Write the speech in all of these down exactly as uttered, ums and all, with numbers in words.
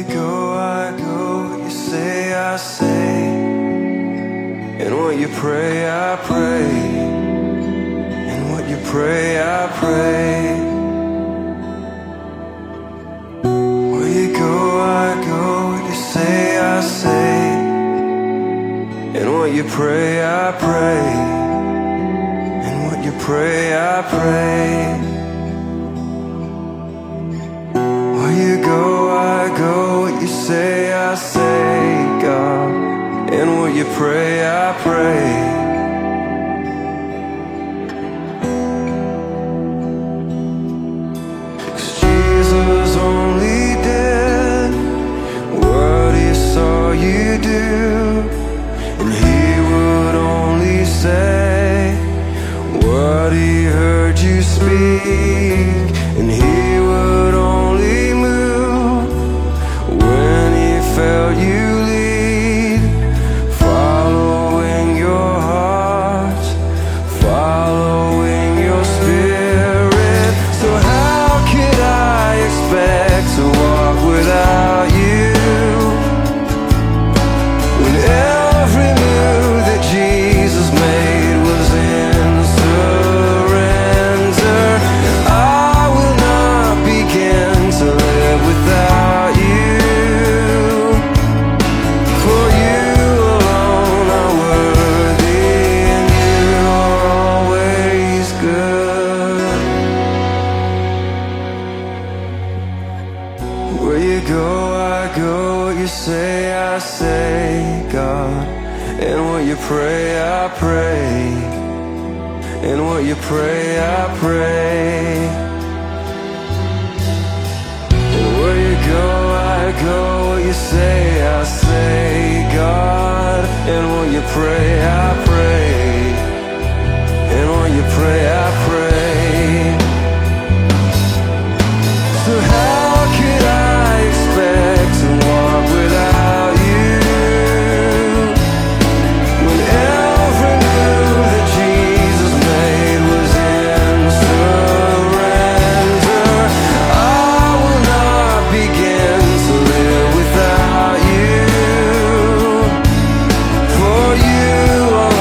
you go, I go. What you say, I say. And what you pray, I pray. And what you pray, I pray. Where you go, I go. What you say, I say. And what you pray, I pray. And what you pray, I pray. Where you go, I go. What you say, I say, God. And what you pray, I pray. You do, and he would only say what he heard you speak, and he would only move when he felt you lead, following your heart, following your spirit. So how could I expect to walk without you? Every move that Jesus made was in surrender. I will not begin to live without you, for you alone are worthy, and you are always good. Where you go, I go. What you say, I say, God. And what you pray, I pray. And what you pray, I pray. And where you go, I go. What you say, I say, God. And what you pray, I pray. And what you pray, I pray. So how could I expect to walk without you? For you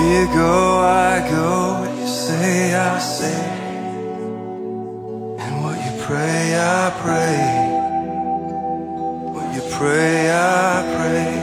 Where you go, I go. What you say, I say. And what you pray, I pray. What you pray, I pray.